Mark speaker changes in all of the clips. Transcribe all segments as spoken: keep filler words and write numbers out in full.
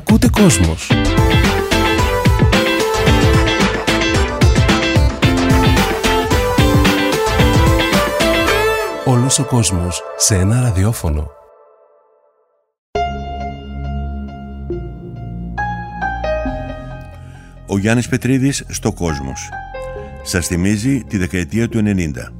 Speaker 1: Ακούτε Κόσμος. Όλος ο κόσμος σε ένα ραδιόφωνο.
Speaker 2: Ο Γιάννης Πετρίδης στο Κόσμος. Σας θυμίζει τη δεκαετία του ενενήντα.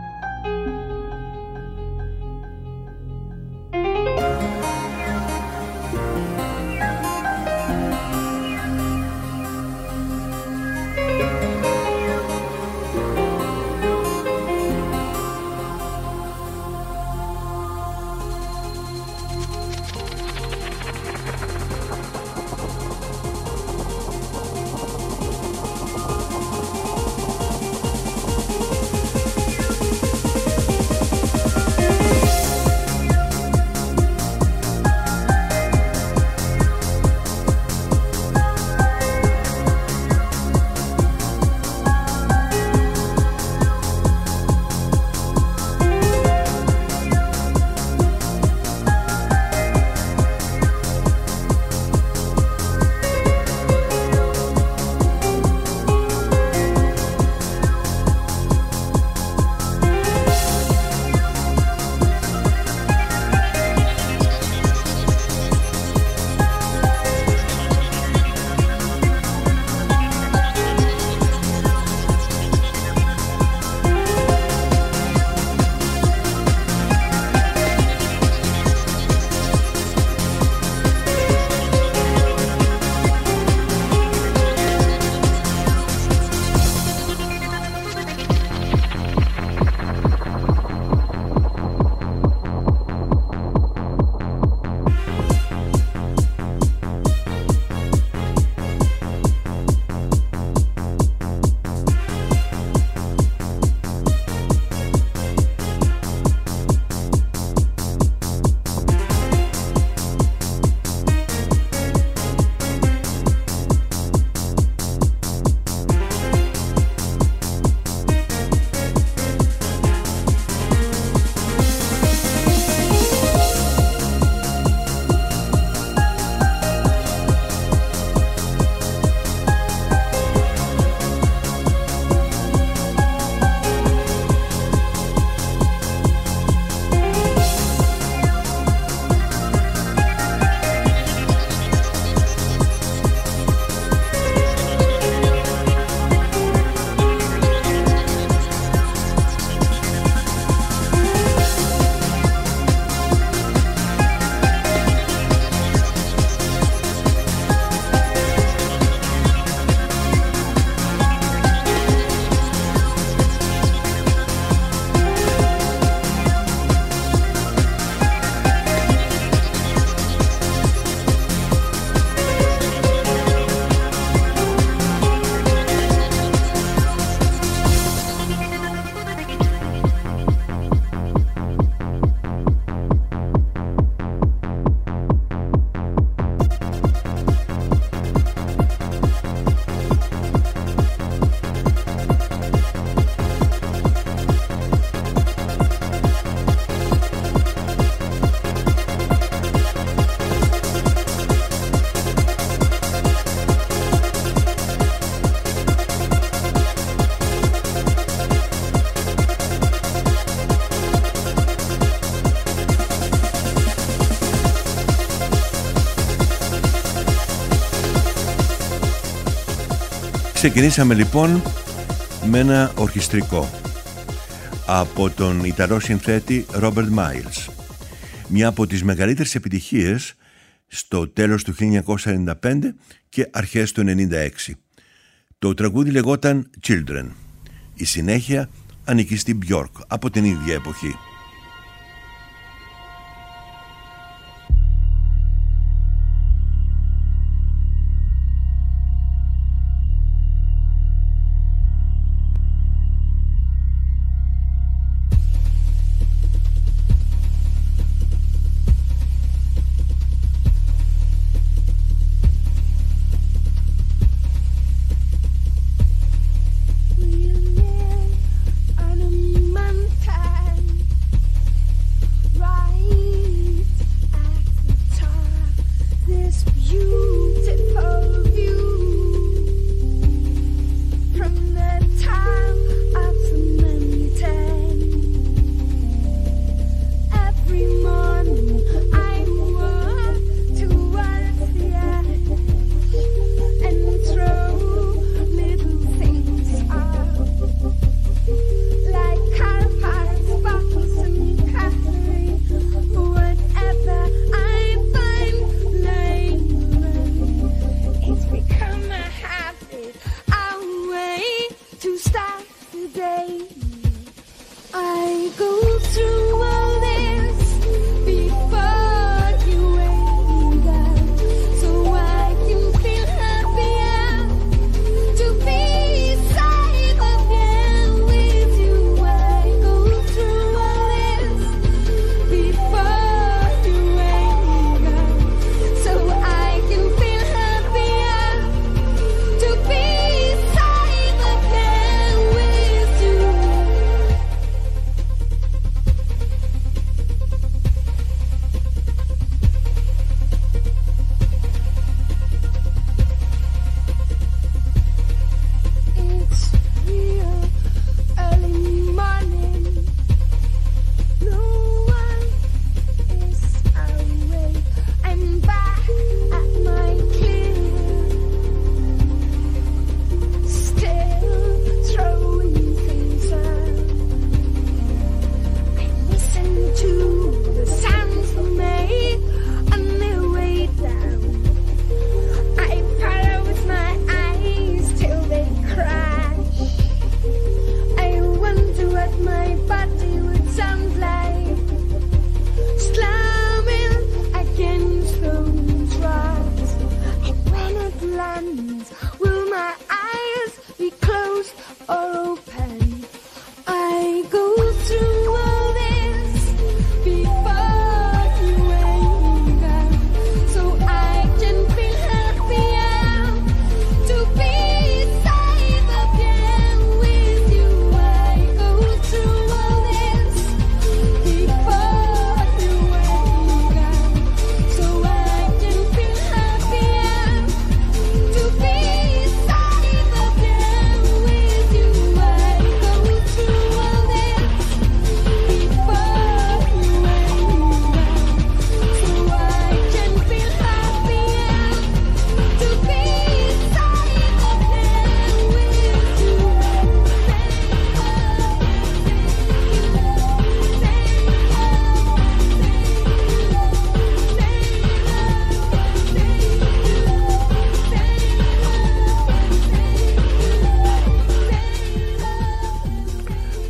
Speaker 2: Ξεκινήσαμε λοιπόν με ένα ορχιστρικό από τον Ιταλό συνθέτη Ρόμπερτ Μάιλς, μια από τις μεγαλύτερες επιτυχίες στο τέλος του χίλια εννιακόσια ενενήντα πέντε και αρχές του ενενήντα έξι. Το τραγούδι λεγόταν Children. Η συνέχεια ανήκει στην Björk από την ίδια εποχή.
Speaker 3: We live on a mountain.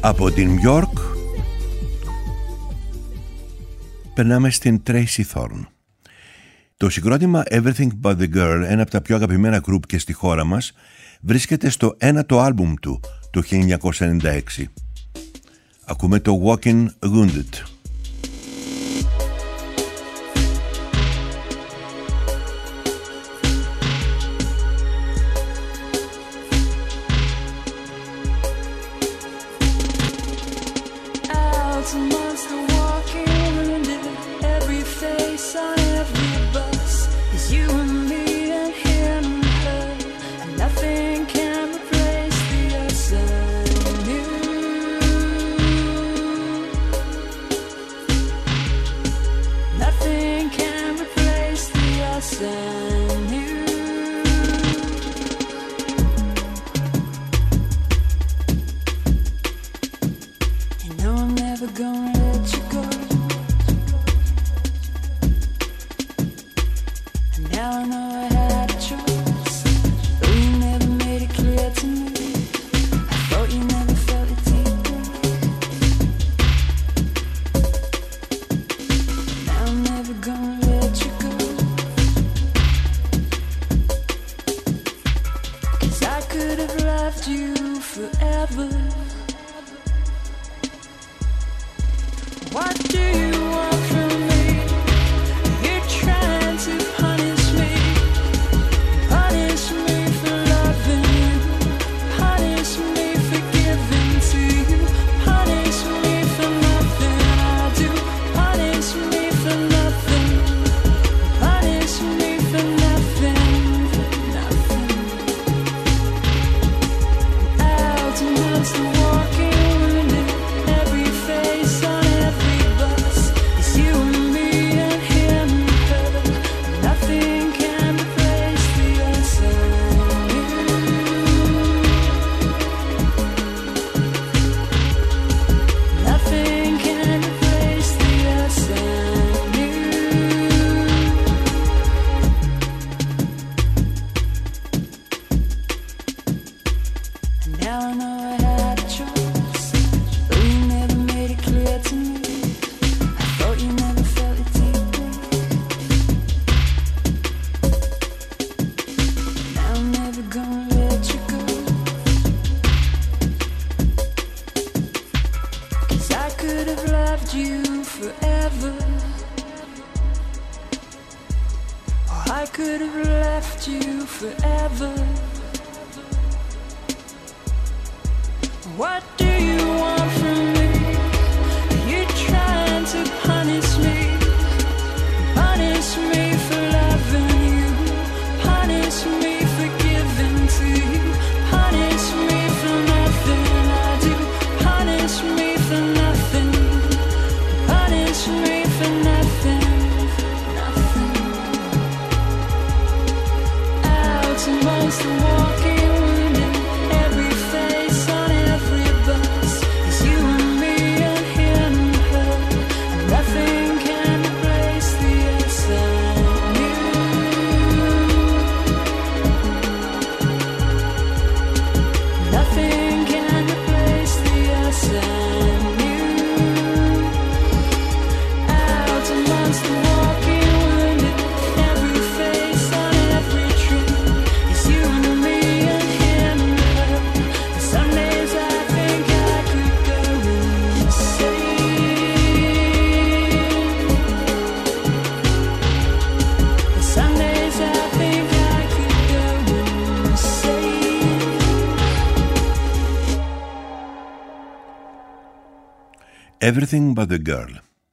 Speaker 2: Από την Björk περνάμε στην Tracy Thorn. Το συγκρότημα Everything But The Girl, ένα από τα πιο αγαπημένα γκρουπ και στη χώρα μας, βρίσκεται στο ένατο άλμπουμ του το χίλια εννιακόσια ενενήντα έξι. Ακούμε το Walking Wounded. Everything But The Girl.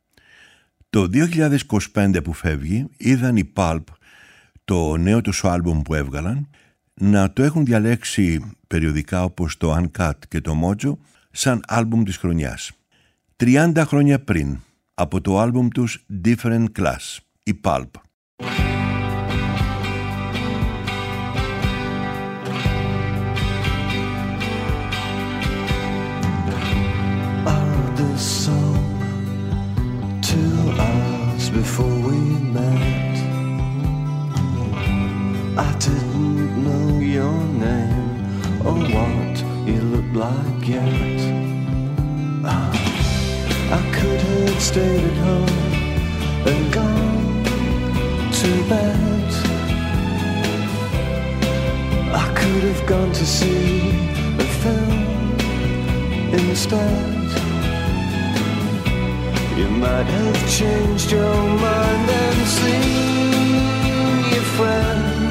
Speaker 2: Το δύο χιλιάδες είκοσι πέντε που φεύγει, είδαν οι Pulp το νέο τους άλμπουμ που έβγαλαν να το έχουν διαλέξει περιοδικά όπως το Uncut και το Mojo σαν άλμπουμ της χρονιάς. τριάντα χρόνια πριν, από το άλμπουμ τους Different Class, οι Pulp.
Speaker 3: Before we met, I didn't know your name or what you looked like yet. had stayed at home and gone to bed, I could have gone to see a film instead. You might have changed your mind and seen your friend.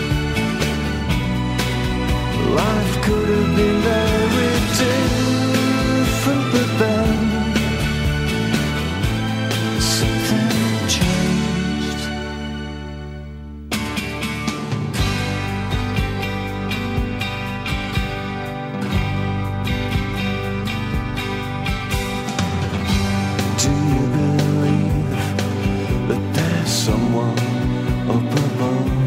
Speaker 3: Life could have been very different, but then something changed. Do you believe that there's someone up above?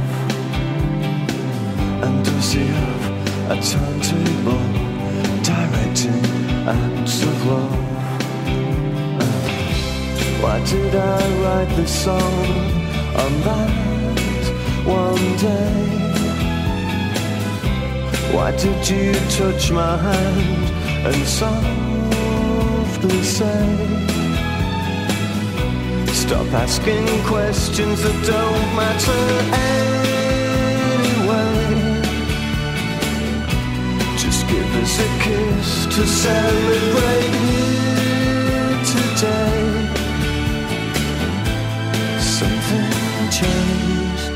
Speaker 3: And does he have a timetable directing acts of love? Uh, why did I write this song on that one day? Why did you touch my hand and softly say, stop asking questions that don't matter anyway? Just give us a kiss to celebrate here today. Something changed.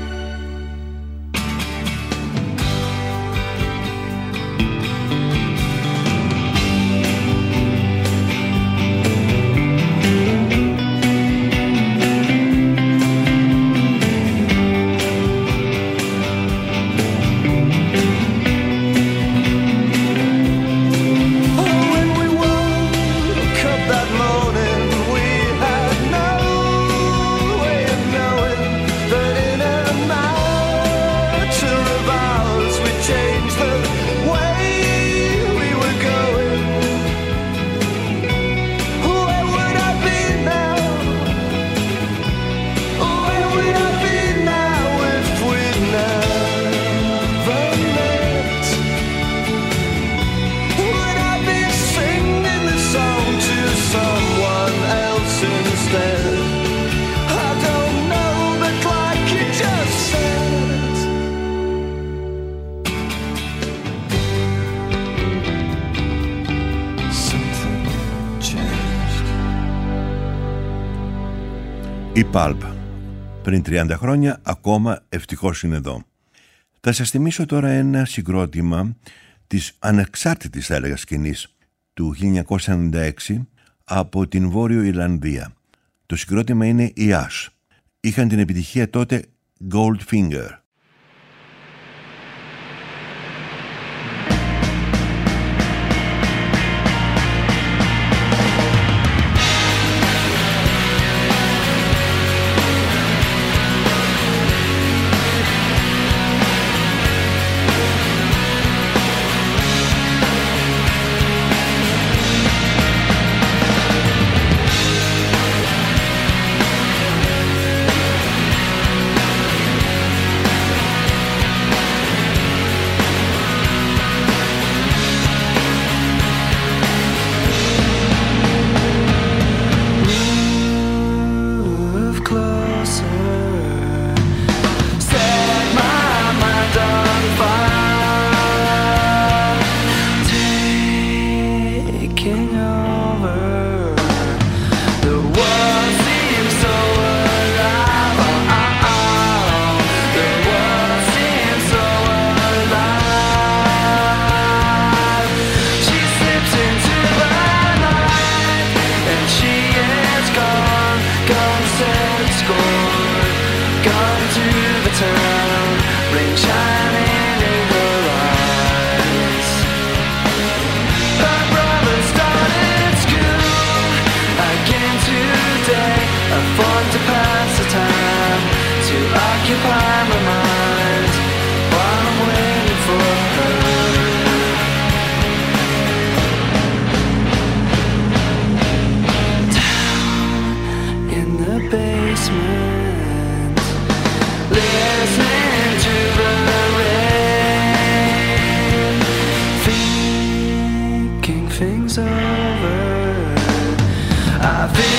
Speaker 2: Η Pulp, πριν τριάντα χρόνια, ακόμα ευτυχώς είναι εδώ. Θα σας θυμίσω τώρα ένα συγκρότημα της ανεξάρτητης, θα έλεγα, σκηνής του χίλια εννιακόσια ενενήντα έξι από την Βόρειο Ιρλανδία. Το συγκρότημα είναι οι Ash. Είχαν την επιτυχία τότε Goldfinger.
Speaker 3: things over. I've been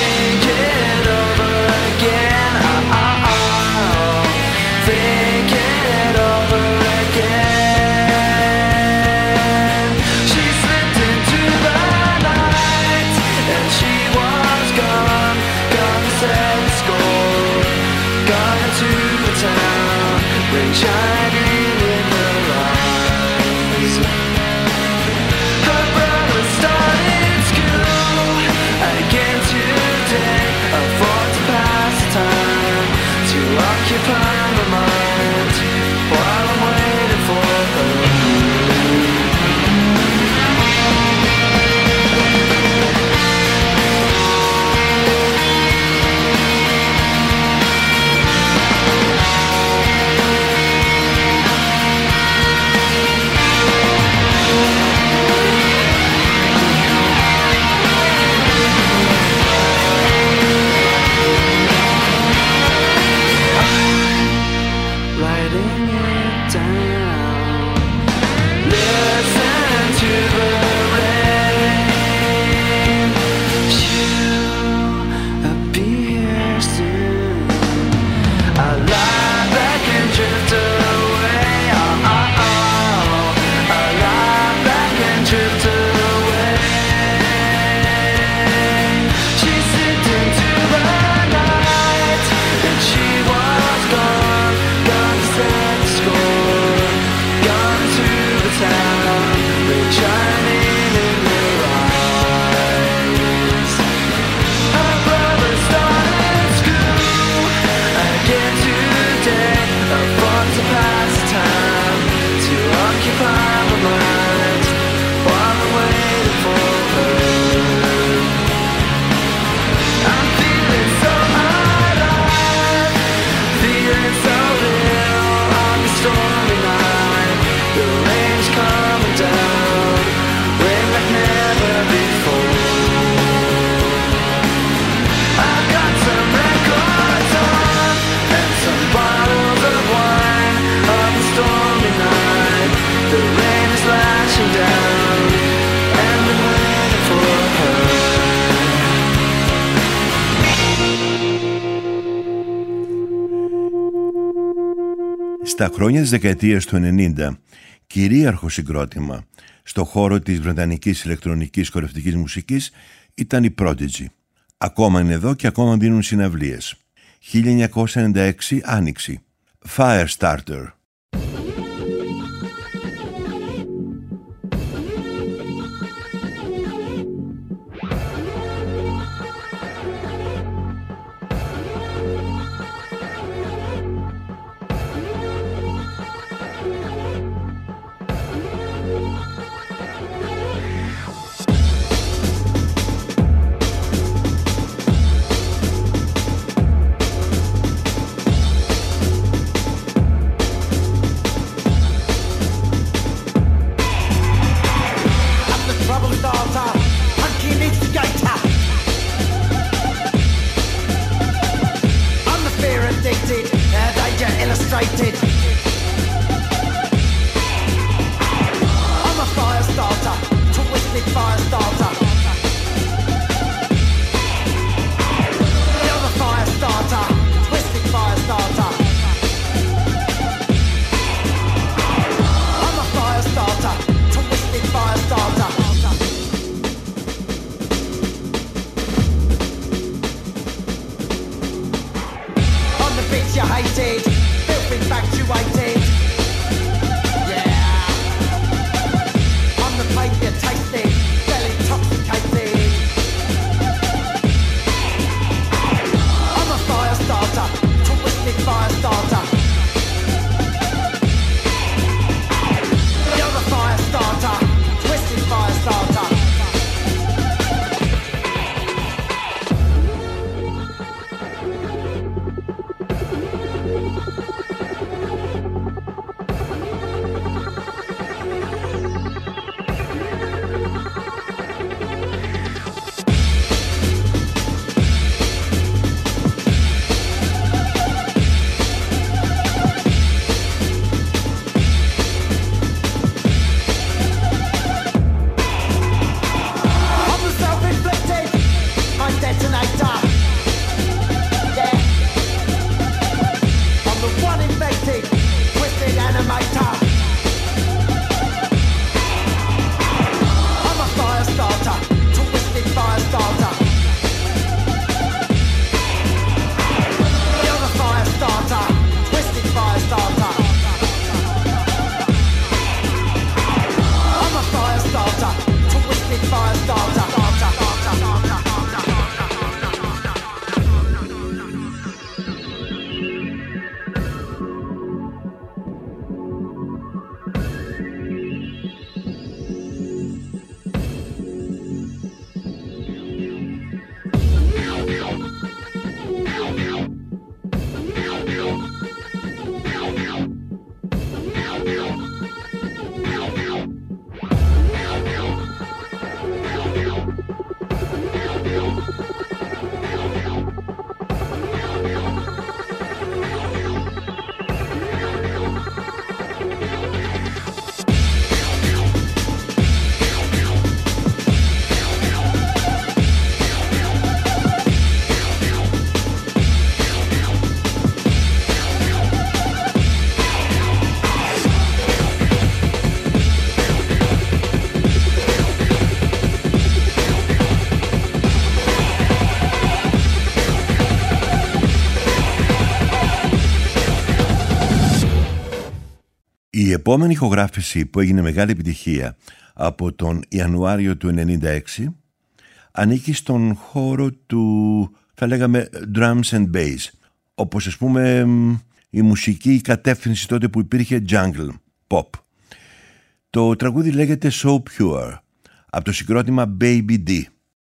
Speaker 3: occupy my mind while I'm waiting for her.
Speaker 2: Στα χρόνια της δεκαετίας του ενενήντα, κυρίαρχο συγκρότημα στο χώρο της βρετανικής ηλεκτρονικής χορευτικής μουσικής ήταν οι Prodigy. Ακόμα είναι εδώ και ακόμα δίνουν συναυλίες. χίλια εννιακόσια ενενήντα έξι Άνοιξη. Firestarter. Η επόμενη ηχογράφηση που έγινε μεγάλη επιτυχία από τον Ιανουάριο του ενενήντα έξι ανήκει στον χώρο του, θα λέγαμε, drums and bass, όπως ας πούμε η μουσική, η κατεύθυνση τότε που υπήρχε jungle pop. Το τραγούδι λέγεται So Pure, από το συγκρότημα Baby D.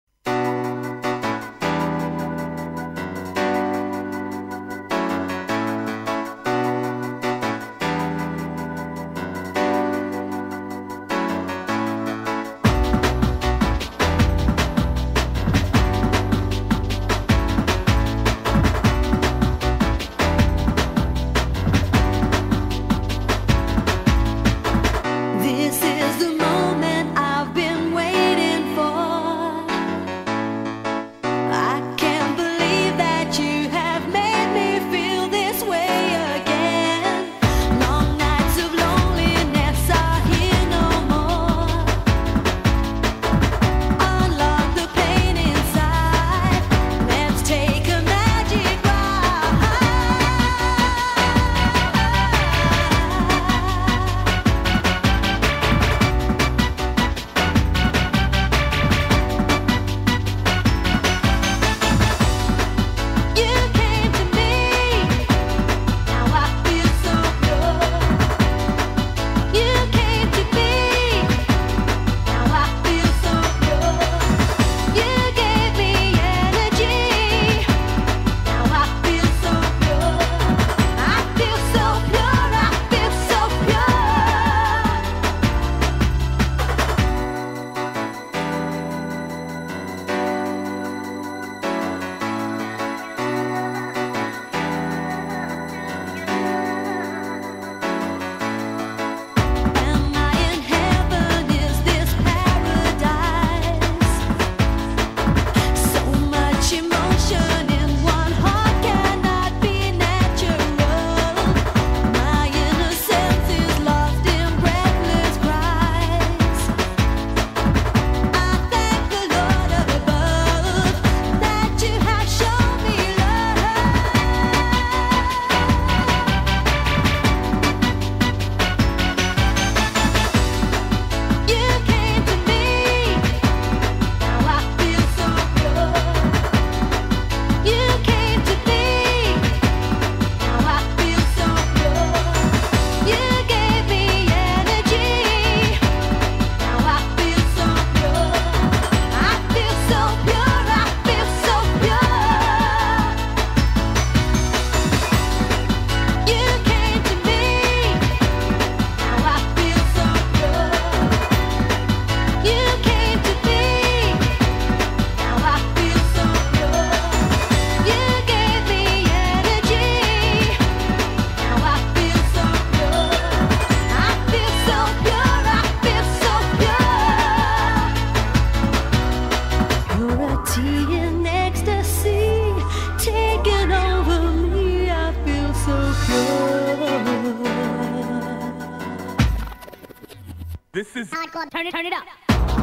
Speaker 4: This is hardcore. Turn it, turn it up.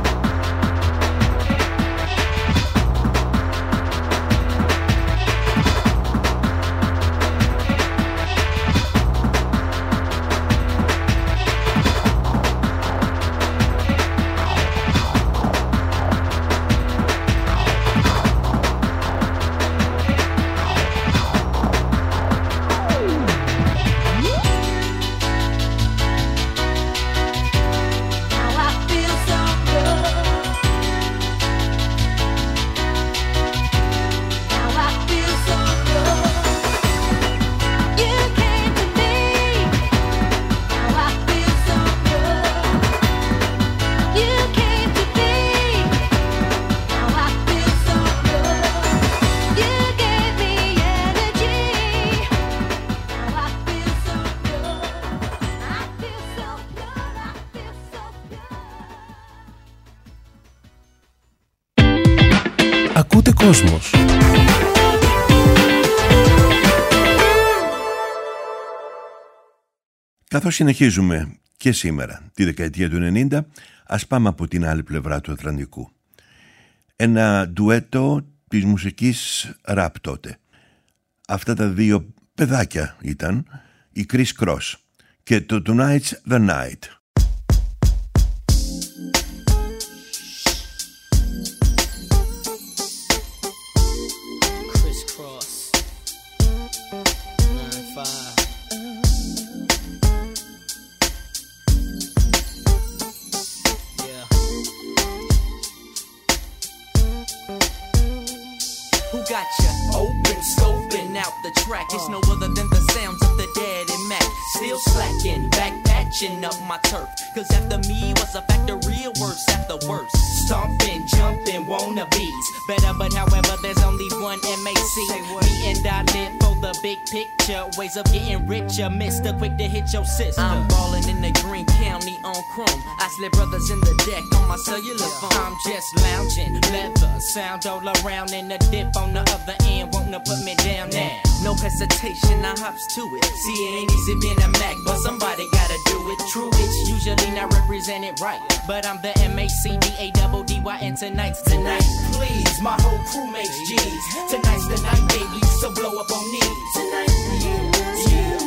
Speaker 1: Ακούτε Κόσμος.
Speaker 2: Καθώς συνεχίζουμε και σήμερα τη δεκαετία του ενενήντα, ας πάμε από την άλλη πλευρά του Ατλαντικού. Ένα ντουέτο της μουσικής ραπ τότε. Αυτά τα δύο παιδάκια ήταν, η Chris Cross και το Tonight's the Night.
Speaker 5: Got you open, scoping out the track. It's no other than the sounds of the Daddy Mac. Still slacking, back patching up my turf. Cause after me was a factory worse after worse. Stomping, jumping, wannabes. Better, but however, there's only one M A C. Me and I live for the big picture. Ways of getting richer, mister, quick to hit your sister. I'm ballin' in the Green County on chrome. I slip brothers in the deck on my cellular phone. I'm just lounging, leather, sound all around, and the dip on the other end, wanna put me down now. No hesitation, I hops to it. See, it ain't easy being a Mac, but somebody gotta do it. True, it's usually not represented right, but I'm the M A C D A double D Y, and tonight's tonight. Please, my whole crew makes G's. Tonight's the night, baby, so blow up on knees. Tonight, yeah, yeah.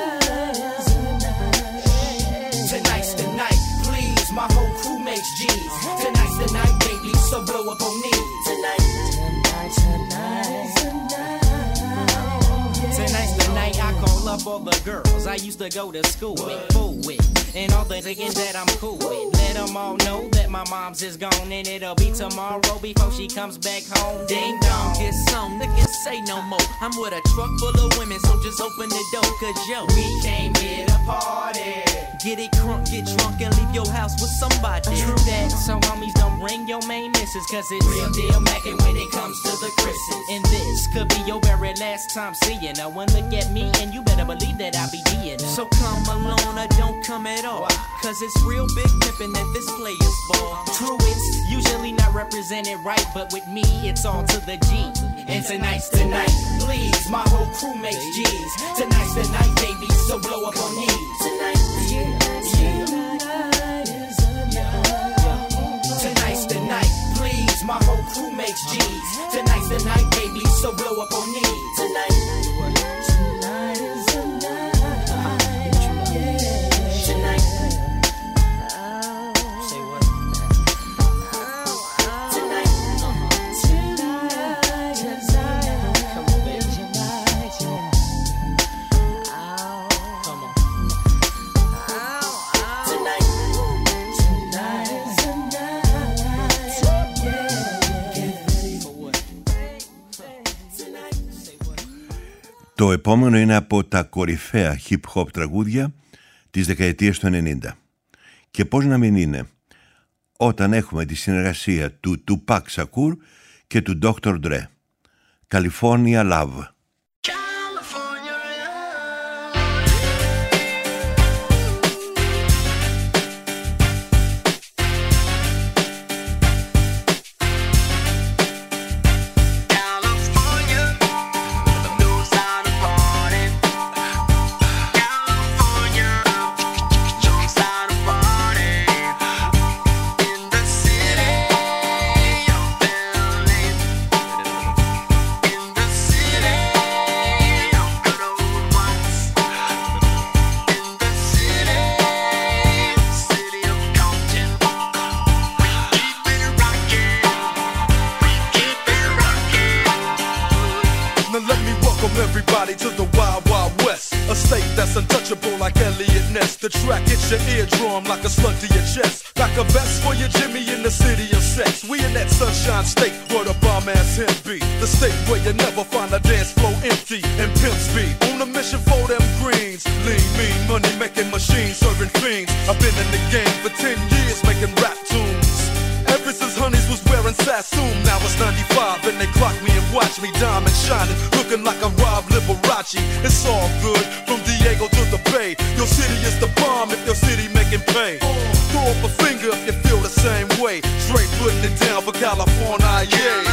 Speaker 5: Tonight's the night, please, my whole crew makes G's. Tonight's the night, baby, so blow up on knees. Tonight, tonight, tonight, tonight. Tonight's the night I call up all the girls I used to go to school with, fool with, and all the thinking that I'm cool with. Let them all know that my mom's is gone, and it'll be tomorrow before she comes back home. Ding dong, get some, niggas say no more. I'm with a truck full of women, so just open the door, cause yo, we came here to party. Get it crunk, get drunk, and leave your house with somebody. True that, so homies don't bring your main missus, cause it's real deal mackin' when it comes to the Chris's. And this could be your very last time seeing her. One look at me, and you better believe that I be D'ing her. So come alone or don't come at all, cause it's real big pimpin' at this player's ball. True, it's usually not represented right, but with me, it's all to the G. And tonight's the night, please, my whole crew makes G's. Tonight's the night, baby, so blow up on knees. Tonight, yeah, yeah. Tonight's the night, please, my whole crew makes G's. Tonight's the night, baby, so blow up on knees. Tonight, tonight is the night. Tonight. Say what? Tonight. Tonight. Tonight. Come on, baby. Tonight. Come on. Tonight. Tonight is the night. Get ready for what? Tonight. Say what?
Speaker 2: Το επόμενο είναι από τα κορυφαία hip-hop τραγούδια της δεκαετίας του ενενήντα. Και πώς να μην είναι όταν έχουμε τη συνεργασία του Tupac Shakur και του ντόκτορ Dre. California Love.
Speaker 6: Everybody to the Wild Wild West, a state that's untouchable like Elliot Ness. The track hits your eardrum like a slug to your chest. Back a vest for your Jimmy in the city of sex. We in that sunshine state where the bomb ass him be. The state where you never find a dance floor empty and pimp speed. On a mission for them greens. Lean, mean, money making machines serving fiends. I've been in the game for ten years making rap tunes. Ever since Honeys was wearing Sassoon, now it's ninety-five and they clock me and watch me diamond shining, looking like I'm Rob Liberace. It's all good from Diego to the Bay. Your city is the bomb if your city making pay. Throw up a finger if you feel the same way. Straight putting it down for California, yeah.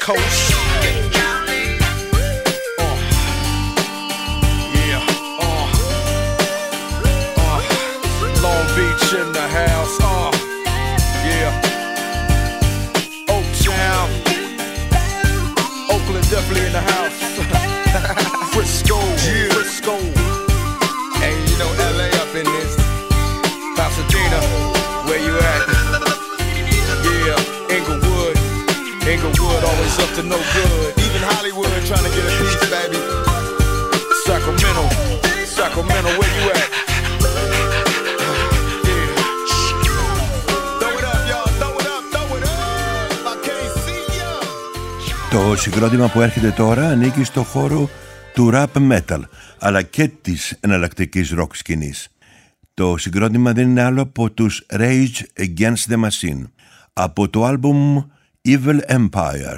Speaker 6: Coast. Uh, yeah, uh, uh, Long Beach in the house. Uh, yeah, Oaktown, Oakland definitely in the house. Frisco, yeah. Frisco, and you know L A up in this. Pasadena, where you at? Yeah, Inglewood, Inglewood always up to no good. Even Hollywood trying to get a piece, baby. Sacramento, Sacramento, where you at? Yeah. Throw it up, y'all, throw it up, throw it up. I can't see ya.
Speaker 2: Το συγκρότημα που έρχεται τώρα ανήκει στο χώρο του rap metal, αλλά και της εναλλακτικής rock σκηνής. Το συγκρότημα δεν είναι άλλο από τους Rage Against the Machine, από το άλμπουμ Evil Empire.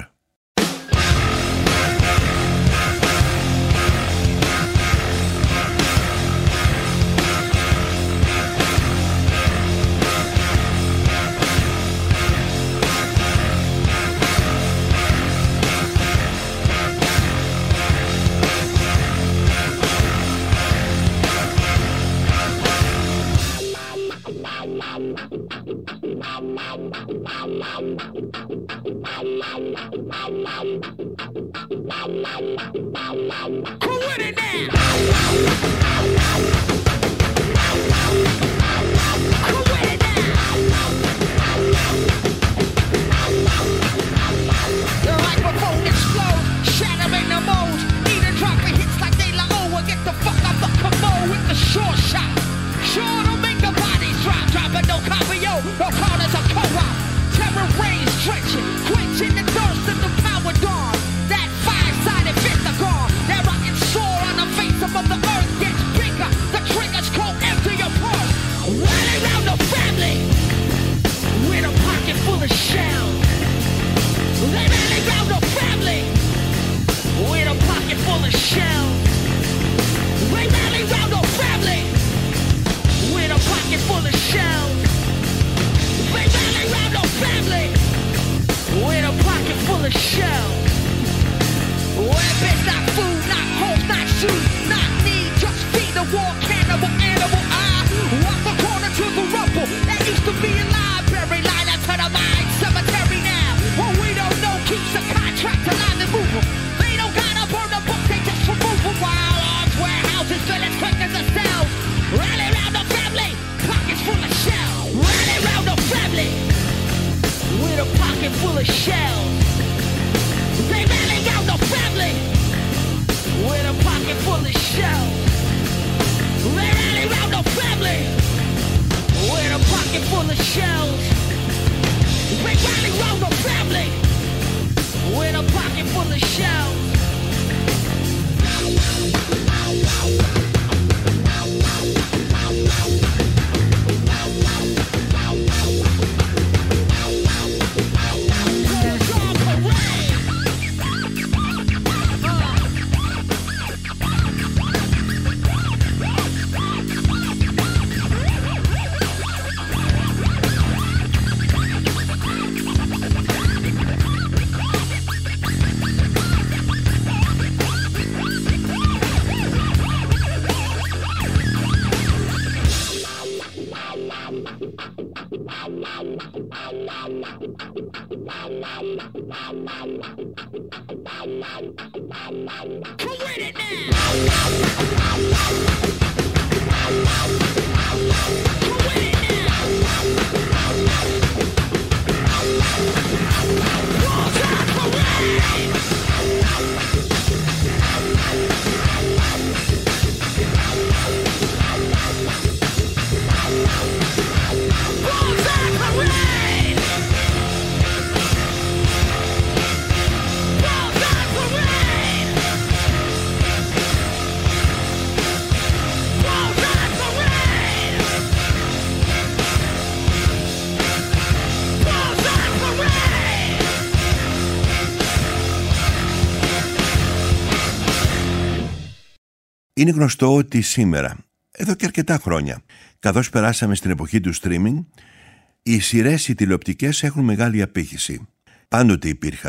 Speaker 2: Είναι γνωστό ότι σήμερα, εδώ και αρκετά χρόνια, καθώς περάσαμε στην εποχή του streaming, οι σειρές οι τηλεοπτικές έχουν μεγάλη απήχηση. Πάντοτε υπήρχαν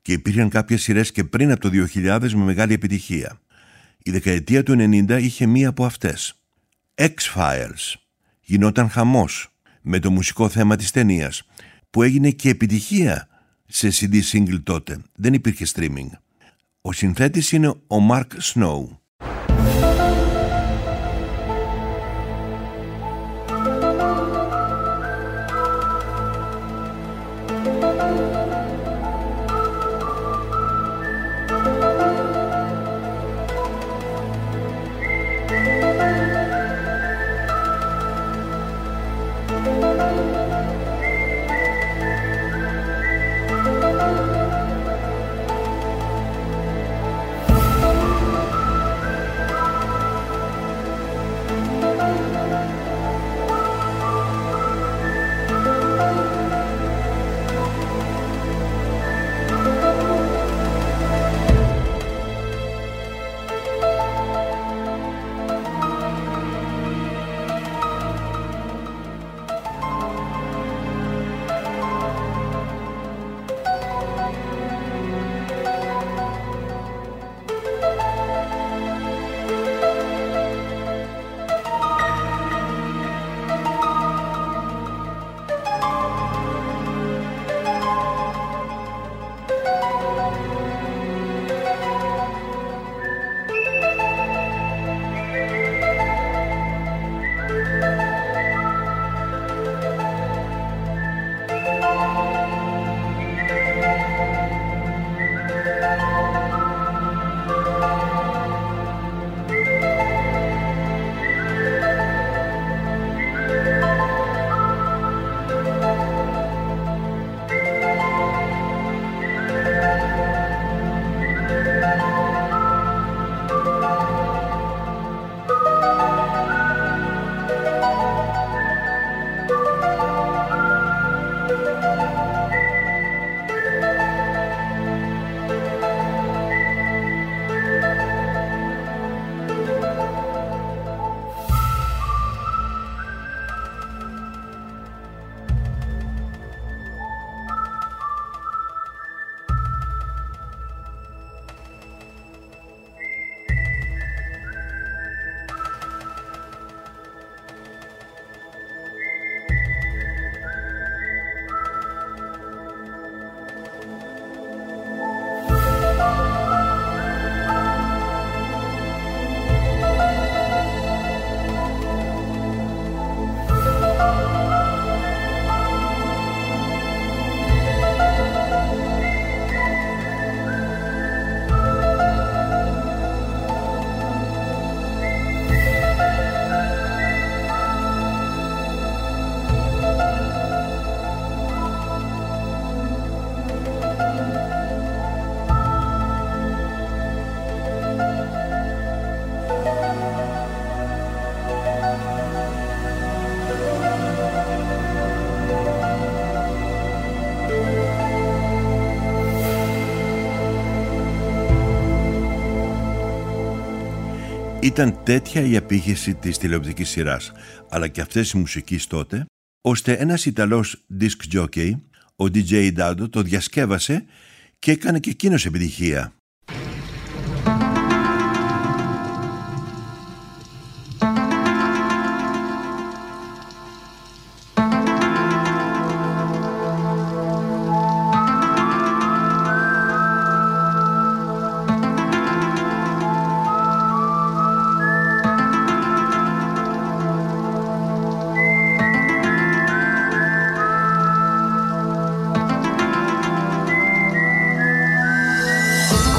Speaker 2: και υπήρχαν κάποιες σειρές και πριν από το δύο χιλιάδες με μεγάλη επιτυχία. Η δεκαετία του ενενήντα είχε μία από αυτές. X-Files. Γινόταν χαμός με το μουσικό θέμα της ταινίας, που έγινε και επιτυχία σε σι ντι single τότε. Δεν υπήρχε streaming. Ο συνθέτης είναι ο Mark Snow. Ήταν τέτοια η απήχηση της τηλεοπτικής σειράς, αλλά και αυτές οι μουσικής τότε, ώστε ένας Ιταλός disc jockey, ο ντι τζέι Dado, το διασκεύασε και έκανε και εκείνος επιτυχία.
Speaker 3: Oh,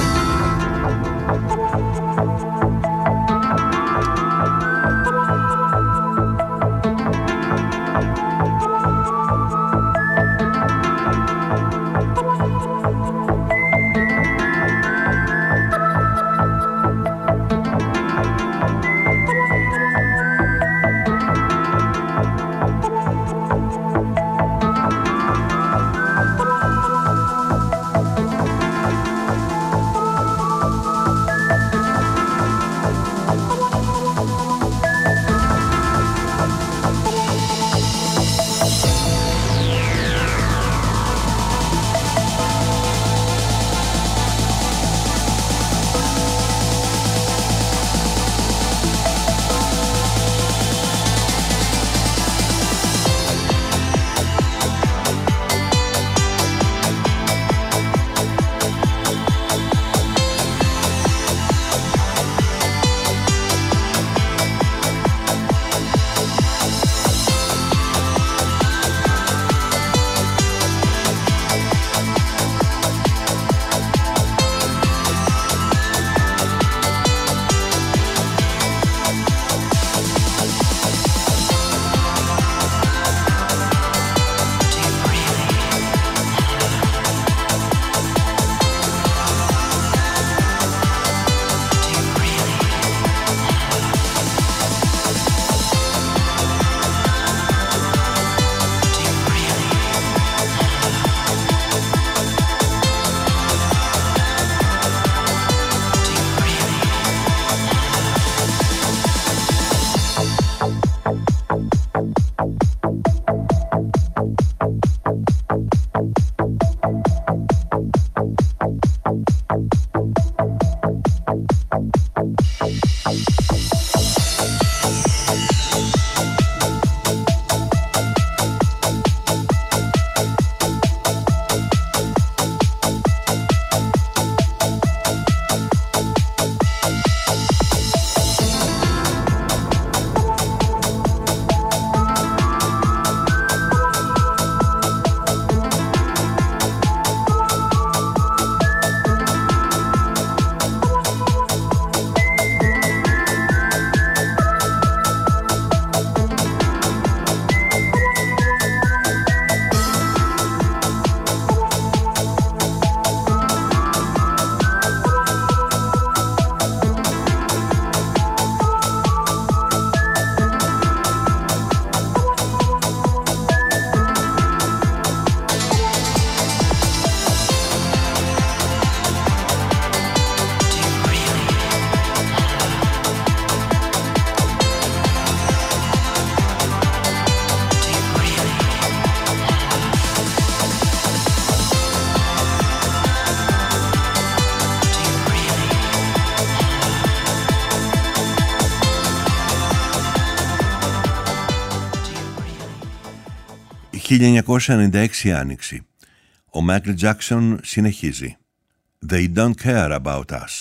Speaker 2: χίλια εννιακόσια ενενήντα έξι Άνοιξη. Ο Μάικλ Τζάκσον συνεχίζει. They don't care about us.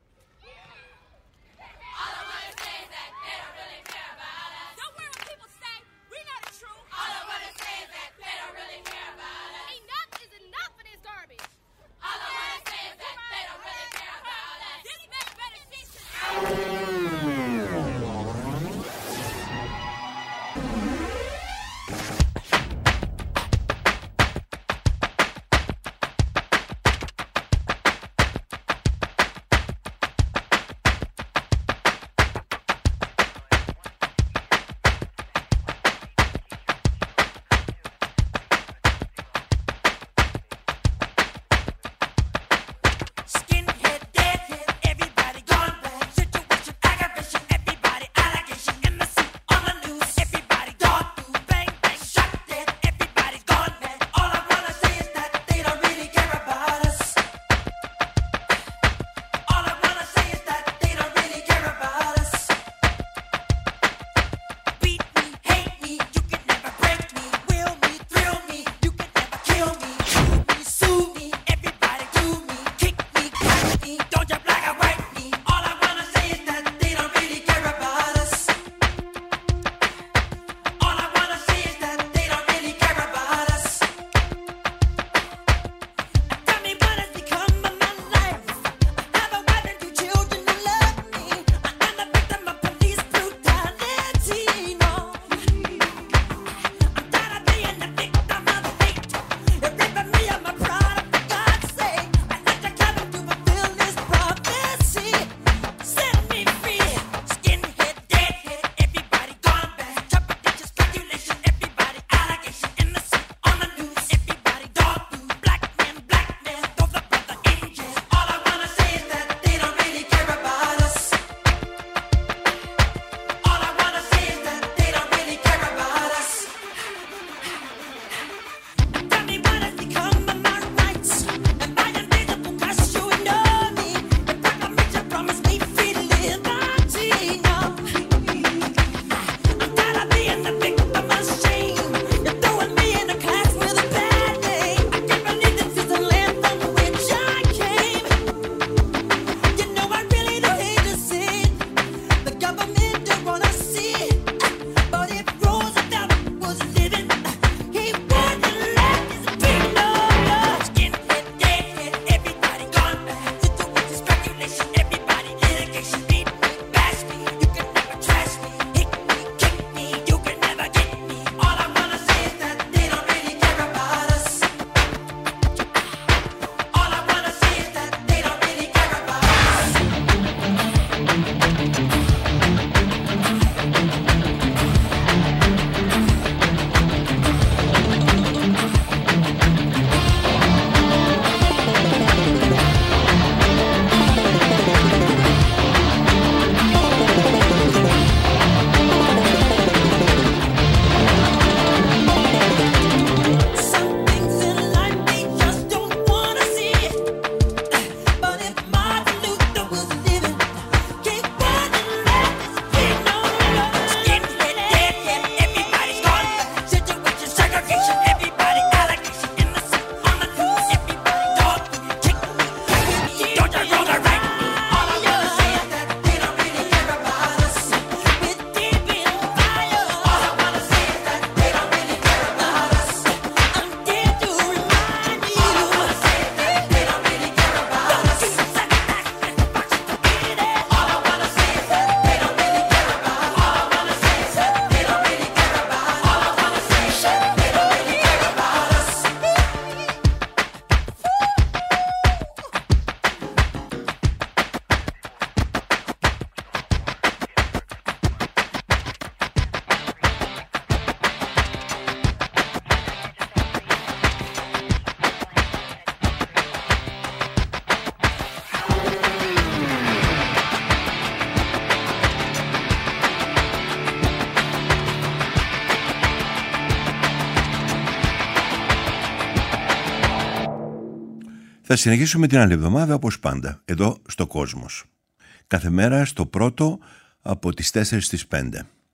Speaker 2: Θα συνεχίσουμε την άλλη εβδομάδα όπως πάντα, εδώ στο Κόσμος. Κάθε μέρα στο πρώτο από τις τέσσερις στις πέντε.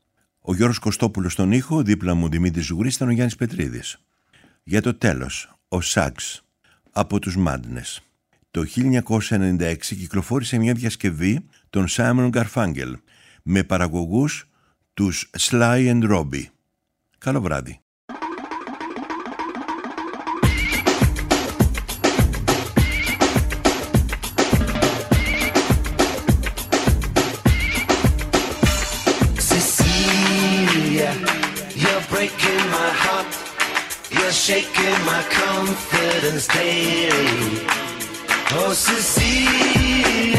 Speaker 2: Ο Γιώργος Κωστόπουλος στον ήχο, δίπλα μου Δημήτρης Ζουγρής, ήταν ο Γιάννης Πετρίδης. Για το τέλος, ο Σάξ από τους Madness. Το χίλια εννιακόσια ενενήντα έξι κυκλοφόρησε μια διασκευή των Simon Garfunkel με παραγωγούς τους Sly and Robbie. Καλό βράδυ.
Speaker 3: Breaking my heart, you're shaking my confidence daily. Oh, Cecilia.